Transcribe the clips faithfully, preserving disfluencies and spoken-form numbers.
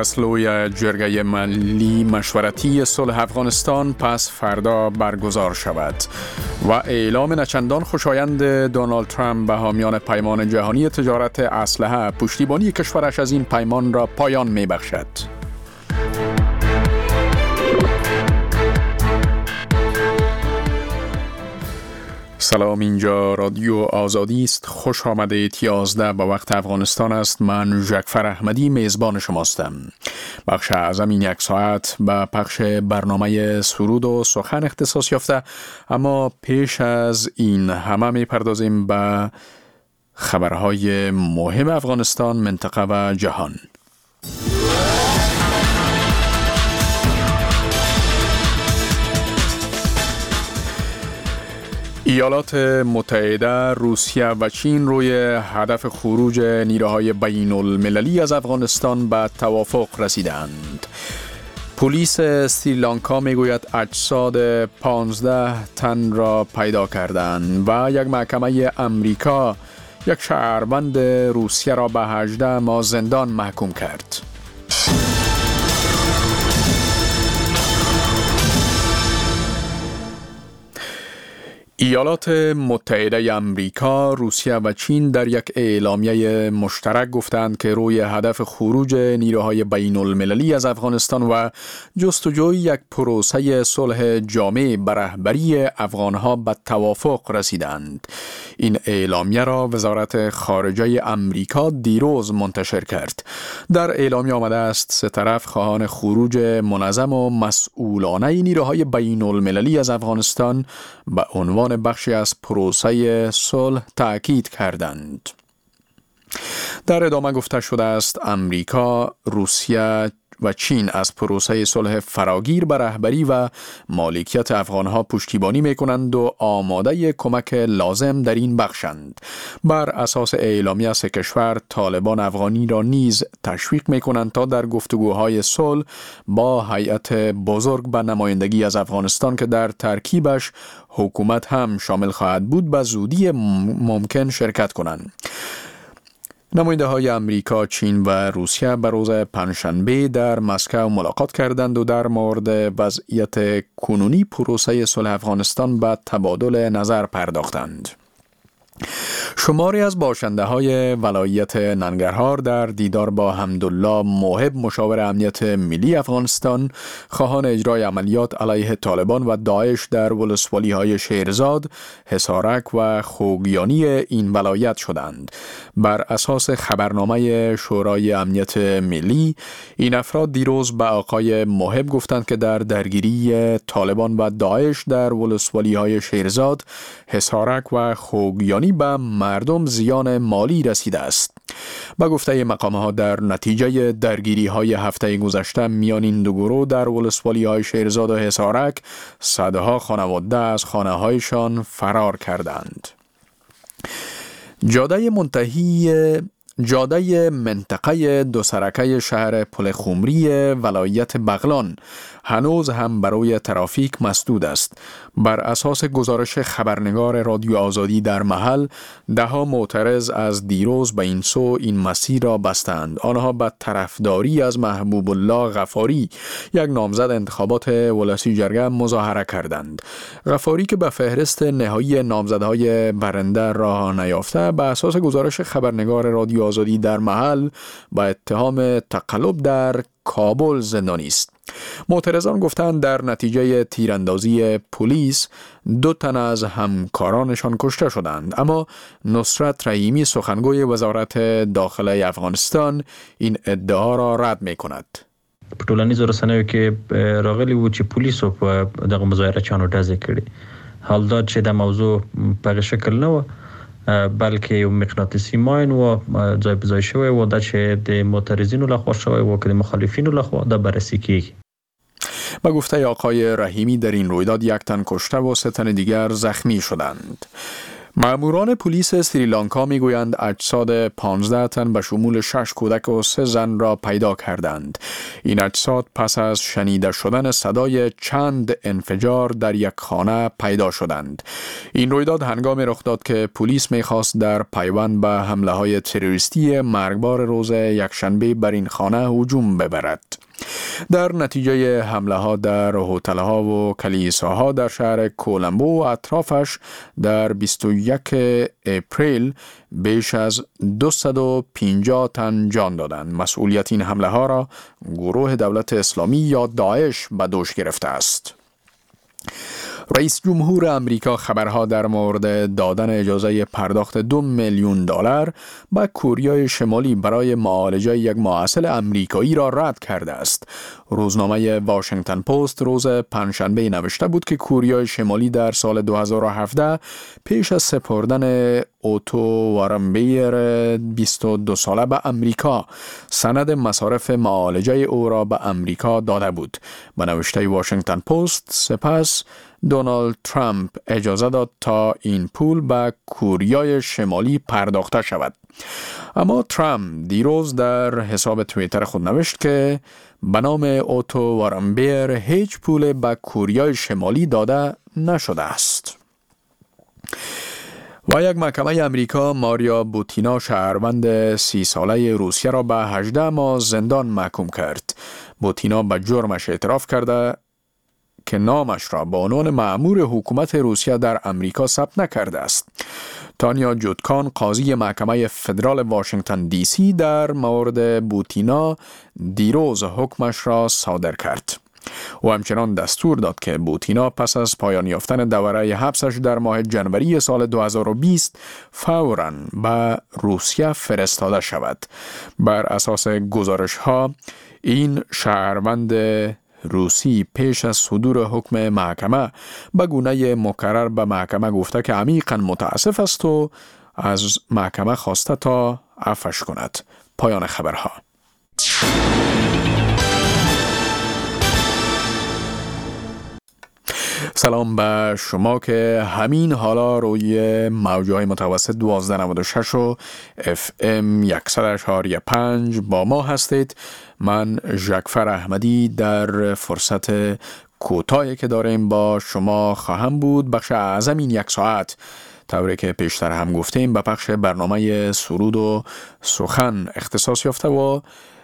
اصلوی جرگه ملی مشورتی صلح افغانستان پس فردا برگزار شود و اعلام نچندان خوشایند دونالد ترامپ به حامیان پیمان جهانی تجارت اسلحه پشتیبانی کشورش از این پیمان را پایان می بخشد. سلام، اینجا رادیو آزادی است. خوش آمدید. یازده به وقت افغانستان است. من جعفر احمدی میزبان شماستم. بخش اعظم این یک ساعت به پخش برنامه سرود و سخن اختصاص یافته، اما پیش از این همه میپردازیم به خبرهای مهم افغانستان، منطقه و جهان. ایالات متحده، روسیه و چین روی هدف خروج نیروهای بین المللی از افغانستان به توافق رسیدند. پلیس سریلانکا میگوید اجساد پانزده تن را پیدا کردند و یک محکمه امریکا یک شهروند روسیه را به هجده ماه زندان محکوم کرد. ایالات متحده امریکا، روسیه و چین در یک اعلامیه مشترک گفتند که روی هدف خروج نیروهای بین المللی از افغانستان و جستجوی یک پروسه صلح جامع به رهبری افغانها به توافق رسیدند. این اعلامیه را وزارت خارجه امریکا دیروز منتشر کرد. در اعلامیه آمده است سه طرف خواهان خروج منظم و مسئولانه نیروهای بین المللی از افغانستان به عنوان بخشی از پروسه صلح تأکید کردند. در ادامه گفته شده است امریکا، روسیه و چین از پروسه صلح فراگیر به رهبری و مالکیت افغانها پشتیبانی میکنند و آماده کمک لازم در این بخشند. بر اساس اعلامیه سه کشور طالبان افغانی را نیز تشویق میکنند تا در گفتگوهای صلح با هیئت بزرگ به نمایندگی از افغانستان که در ترکیبش حکومت هم شامل خواهد بود به زودی ممکن شرکت کنند. نماینده های امریکا، چین و روسیه به روز پنجشنبه در مسکو ملاقات کردند و در مورد وضعیت کنونی پروسه صلح افغانستان به تبادل نظر پرداختند. شماری از باشنده های ولایت ننگرهار در دیدار با حمدالله موهب، مشاور امنیت ملی افغانستان، خواهان اجرای عملیات علیه طالبان و داعش در ولسوالی های شیرزاد، حصارک و خوگیانی این ولایت شدند. بر اساس خبرنامه شورای امنیت ملی، این افراد دیروز به آقای موهب گفتند که در درگیری طالبان و داعش در ولسوالی های شیرزاد، حصارک و خوگیانی به مردم زیان مالی رسیده است. با گفته مقامه ها در نتیجه درگیری های هفته گذشته میان این دو گروه در ولسوالی های شیرزاد و حصارک، صدها خانواده از خانه هایشان فرار کردند. جاده منتهی جاده منطقه دو سرکه شهر پلخمری ولایت بغلان هنوز هم برای ترافیک مسدود است. بر اساس گزارش خبرنگار رادیو آزادی در محل، ده ها معترض از دیروز به این سو این مسیر را بستند. آنها به طرفداری از محبوب الله غفاری، یک نامزد انتخابات ولسی جرگه، مظاهره کردند. غفاری که به فهرست نهایی نامزدهای برنده راه نیافته، به اساس گزارش خبرنگار رادیو آزادی در محل با اتهام تقلب در کابل زندانی است. معترضان گفتند در نتیجه تیراندازی پلیس دو تن از همکارانشان کشته شدند، اما نصرت رحیمی، سخنگوی وزارت داخله افغانستان، این ادعا را رد می‌کند. په ټولنیزو رسنیو کې راغلی و چې پولیسو په دغه مظاهره چانو ډزې کړې. حال دا چې د موضوع په هغه شکل نه و، بلکې یو مقناطیسي ماین و ځای په ځای شوی و، دا چې د معترضینو لخوا شوی و که د مخالفینو لخوا، دا بررسی کیږي. با گفته آقای رحیمی در این رویداد یک تن کشته و سه تن دیگر زخمی شدند. ماموران پلیس سریلانکا میگویند اجساد پانزده تن به شمول شش کودک و سه زن را پیدا کردند. این اجساد پس از شنیده شدن صدای چند انفجار در یک خانه پیدا شدند. این رویداد هنگامی رخ داد که پلیس میخواست در پیوند به حمله های تروریستی مرگبار روز یکشنبه بر این خانه هجوم ببرد. در نتیجه حمله ها در هتل ها و کلیساها در شهر کولمبو و اطرافش در بیست و یک اپریل بیش از دویست و پنجاه تن جان دادند. مسئولیت این حمله ها را گروه دولت اسلامی یا داعش به دوش گرفته است. رئیس جمهور امریکا خبرها در مورد دادن اجازه پرداخت دو میلیون دلار به کوریای شمالی برای معالجه یک محصل امریکایی را رد کرده است. روزنامه واشنگتن پست روز پنجشنبه نوشته بود که کوریای شمالی در سال دو هزار و هفده پیش از سپردن اوتو وارمبیر بیست و دو ساله به امریکا سند مصارف معالجه او را به امریکا داده بود. به نوشته واشنگتن پست سپس دونالد ترامپ اجازه داد تا این پول به کوریای شمالی پرداخته شود. اما ترامپ دیروز در حساب توییتر خود نوشت که به نام اوتو وارمبیر هیچ پول به کوریای شمالی داده نشده است. و یک محکمه امریکا ماریا بوتینا شهروند سی ساله روسیه را به هجده ماه زندان محکوم کرد. بوتینا به جرمش اعتراف کرده که نامش را به عنوان مأمور حکومت روسیه در امریکا ثبت نکرده است. تانیا جودکان قاضی محکمه فدرال واشنگتن دی سی در مورد بوتینا دیروز حکمش را صادر کرد. او همچنان دستور داد که بوتینا پس از پایان یافتن دوره حبسش در ماه جنوری سال دو هزار و بیست فوراً به روسیه فرستاده شود. بر اساس گزارش ها این شهروند روسی پیش از صدور حکم محکمه به گونه مکرر به محکمه گفته که عمیقاً متاسف است و از محکمه خواسته تا عفوش کند. پایان خبرها. سلام به شما که همین حالا روی موجهای متوسط دوازده نود و شش و اف ام صد و چهار و پنج با ما هستید. من ژکفر احمدی در فرصت کوتاهی که داریم با شما خواهم بود. بخش اعظم این یک ساعت طوری که پیشتر هم گفتیم به بخش برنامه سرود و سخن اختصاص یافته و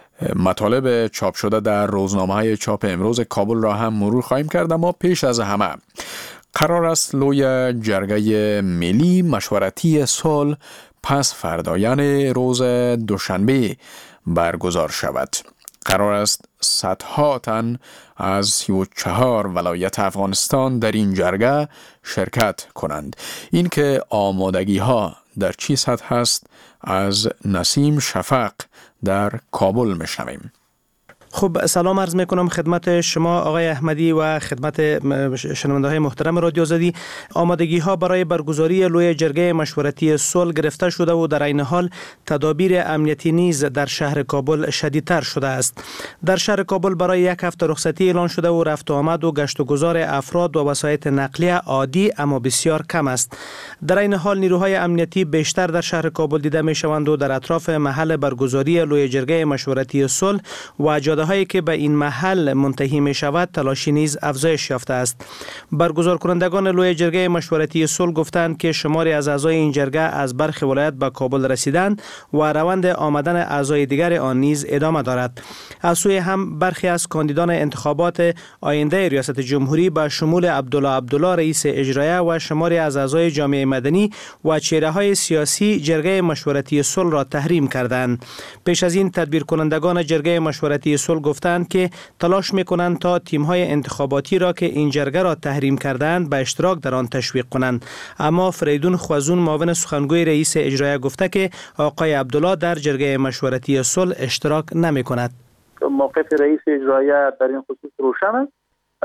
مطالب چاپ شده در روزنامه‌های چاپ امروز کابل را هم مرور خواهیم کرد. اما پیش از همه قرار است لوی جرگه ملی مشورتی صلح پس فردا یعنی روز دوشنبه برگزار شود. قرار است صدها تن از سی و چهار ولایت افغانستان در این جرگه شرکت کنند. این که آمادگی ها در چی سطح هست از نسیم شفق در کابل میشنویم. خب سلام عرض میکنم خدمت شما آقای احمدی و خدمت شنونده های محترم رادیو آزادی. آمادگی ها برای برگزاری لوی جرگه مشورتی صلح گرفته شده و در این حال تدابیر امنیتی نیز در شهر کابل شدیدتر شده است. در شهر کابل برای یک هفته رخصتی اعلان شده و رفت و آمد و گشت و گذار افراد و وسایط نقلیه عادی اما بسیار کم است. در این حال نیروهای امنیتی بیشتر در شهر کابل دیده می شوند و در اطراف محل برگزاری لوی جرگه مشورتی صلح و جاده هایی که به این محل منتهی می شود تلاشی نیز افزایش یافته است. برگزار کنندگان لوی جرگه مشورتی صلح گفتند که شماری از اعضای این جرگه از برخی ولایت به کابل رسیدند و روند آمدن اعضای دیگر آن نیز ادامه دارد. از سوی هم برخی از کاندیدان انتخابات آینده ریاست جمهوری به شمول عبدالله عبدالله رئیس اجرایه و شماری از اعضای جامعه مدنی و چهره های سیاسی جرگه مشورتی صلح را تحریم کردند. پیش از این تدبیر کنندگان جرگه مشورتی صلح گفتند که تلاش میکنند تا تیم‌های انتخاباتی را که این جرگه را تحریم کردند به اشتراک در آن تشویق کنند. اما فریدون خوازون معاون سخنگوی رئیس اجرایه گفته که آقای عبدالله در جرگه مشورتی صلح اشتراک نمی‌کند. موقف رئیس اجرایه در این خصوص روشن است.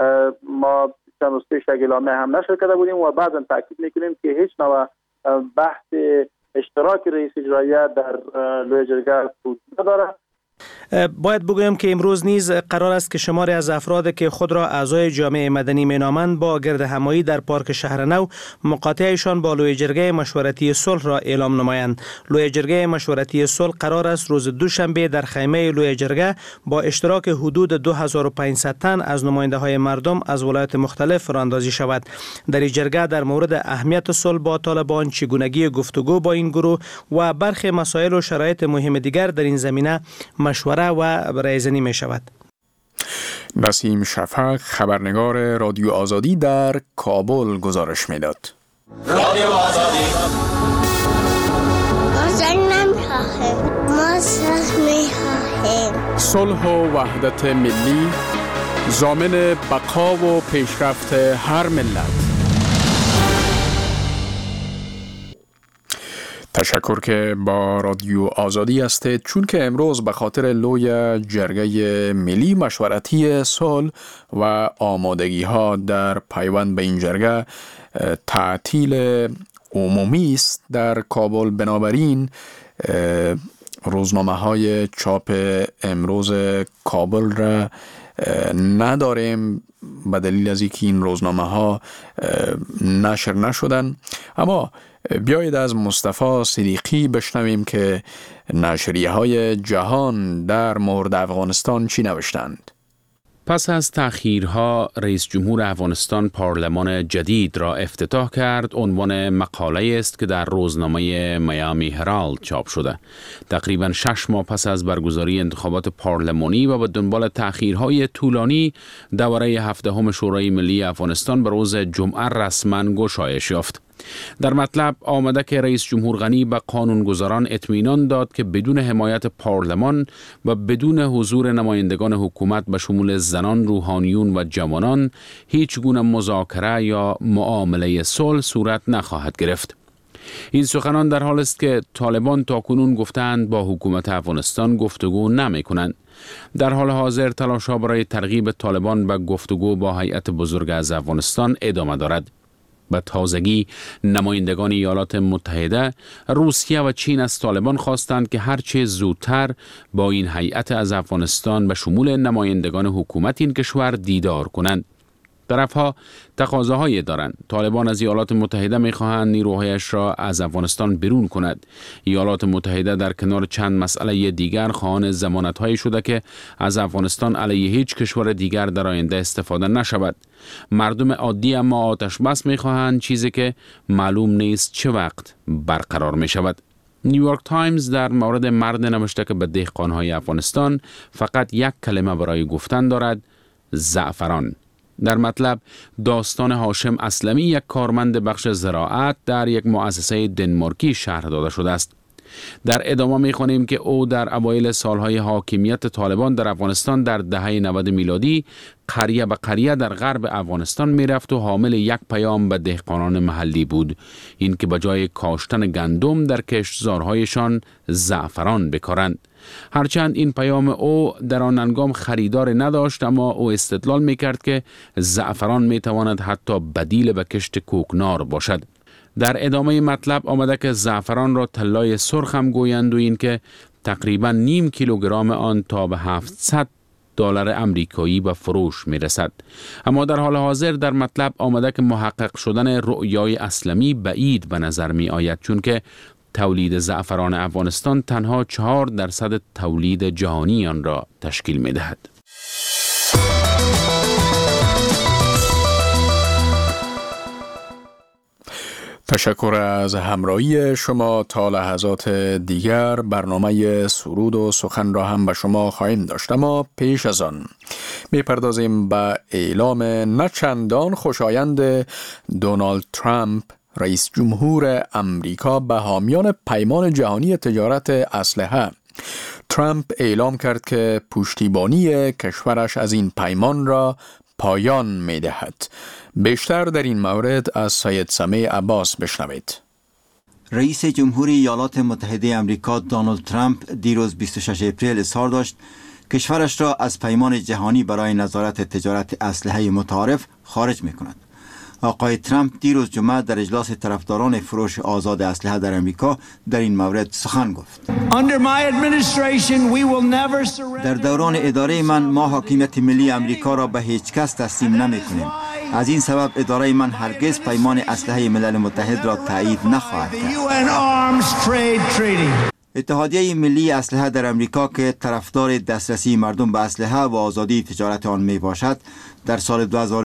ما چند روز پیش اعلامیه هم نشر کرده بودیم و بعضا تاکید میکنیم که هیچ نوع بحث اشتراک رئیس اجرایه در لوی جرگه وجود ندارد. باید بگویم که امروز نیز قرار است که شماری از افراد که خود را اعضای جامعه مدنی مینامند با گرد همایی در پارک شهر نو مقاطعشان با لوی جرگه مشورتی صلح را اعلام نمایند. لوی جرگه مشورتی صلح قرار است روز دوشنبه در خیمه لوی جرگه با اشتراک حدود دو هزار و پانصد تن از نماینده های مردم از ولایات مختلف راندازی شود. در این جرگه در مورد اهمیت صلح با طالبان، چگونگی گفتگو با این گروه و برخی مسائل و شرایط مهم دیگر در این زمینه مشوره و رایزنی می شود. نسیم شفق، خبرنگار رادیو آزادی در کابل گزارش میداد. رادیو آزادی آزادی نمیخواهیم، ما صلح میخواهیم. صلح و وحدت ملی ضامن بقا و پیشرفت هر ملت. تشکر که با رادیو آزادی هستید، چون که امروز به خاطر لوی جرگه ملی مشورتی صلح و آمادگی ها در پیوند به این جرگه تعطیل عمومی است در کابل. بنابراین روزنامه های چاپ امروز کابل را نداریم به دلیل از اینکه این روزنامه ها نشر نشدن. اما بیایید از مصطفی صدیقی بشنویم که نشریه های جهان در مورد افغانستان چی نوشتند. پس از تأخیرها رئیس جمهور افغانستان پارلمان جدید را افتتاح کرد. عنوان مقاله است که در روزنامه میامی هرالد چاپ شده. تقریباً شش ماه پس از برگزاری انتخابات پارلمانی و به دنبال تأخیرهای طولانی، دوره هفدهم شورای ملی افغانستان به روز جمعه رسما گشایش یافت. در مطلب آمده که رئیس جمهور غنی به قانونگذاران اطمینان داد که بدون حمایت پارلمان و بدون حضور نمایندگان حکومت به شمول زنان، روحانیون و جوانان هیچ گونه مذاکره یا معامله صلح صورت نخواهد گرفت. این سخنان در حال است که طالبان تاکنون گفتند با حکومت افغانستان گفتگو نمی کنند. در حال حاضر تلاش‌ها برای ترغیب طالبان به گفتگو با هیئت بزرگ از افغانستان ادامه دارد. به تازگی نمایندگان ایالات متحده، روسیه و چین از طالبان خواستند که هرچه زودتر با این هیئت از افغانستان به شمول نمایندگان حکومت این کشور دیدار کنند. طرفها تقاضاهایی دارند. طالبان از ایالات متحده می‌خواهند نیروهایش را از افغانستان بیرون کند. ایالات متحده در کنار چند مسئله دیگر خواهان ضمانت‌هایی شده که از افغانستان علیه هیچ کشور دیگر در آینده استفاده نشود. مردم عادی اما آتش بس می‌خواهند، چیزی که معلوم نیست چه وقت برقرار می‌شود. نیویورک تایمز در مورد مرد نوشته که به دهقان‌های افغانستان فقط یک کلمه برای گفتن دارد: زعفران. در مطلب داستان هاشم اسلمی، یک کارمند بخش زراعت در یک مؤسسه دنمارکی شرح داده شده است. در ادامه می‌خوانیم که او در اوایل سالهای حاکمیت طالبان در افغانستان در دهه نود میلادی قریه به قریه در غرب افغانستان میرفت و حامل یک پیام به دهقانان محلی بود، این که به جای کاشتن گندم در کشتزارهایشان زعفران بکارند. هرچند این پیام او در آن هنگام خریدار نداشت، اما او استدلال میکرد که زعفران میتواند حتی بدیل به کشت کوکنار باشد. در ادامه مطلب آمده که زعفران را طلای سرخ هم گویند و این که تقریبا نیم کیلوگرم آن تا به هفتصد دلار امریکایی به فروش می رسد. اما در حال حاضر در مطلب آمده که محقق شدن رؤیای اسلمی بعید به نظر می آید، چون که تولید زعفران افغانستان تنها چهار درصد تولید جهانی آن را تشکیل می دهد. تشکر از همراهی شما. تا لحظات دیگر برنامه سرود و سخن را هم به شما خواهیم داشت، اما پیش از آن میپردازیم به اعلام نچندان خوشایند دونالد ترامپ رئیس جمهور امریکا به حامیان پیمان جهانی تجارت اسلحه. ترامپ اعلام کرد که پشتیبانی کشورش از این پیمان را پایان می دهد. بیشتر در این مورد از سید سمیع عباس بشنوید. رئیس جمهوری ایالات متحده آمریکا دونالد ترامپ دیروز بیست و شش اپریل اظهار داشت کشورش را از پیمان جهانی برای نظارت تجارت اسلحه متعارف خارج می کند. آقای ترامپ دیروز جمعه در اجلاس طرفداران فروش آزاد اسلحه در امریکا در این مورد سخن گفت. در دوران اداره من ما حاکمیت ملی امریکا را به هیچ کس تسلیم نمی کنیم. از این سبب اداره من هرگز پیمان اسلحه ملل متحد را تایید نخواهد کرد. اتحادیه ملی اسلحه در امریکا که طرفدار دسترسی مردم به اسلحه و آزادی تجارت آن می باشد در سال دو هزار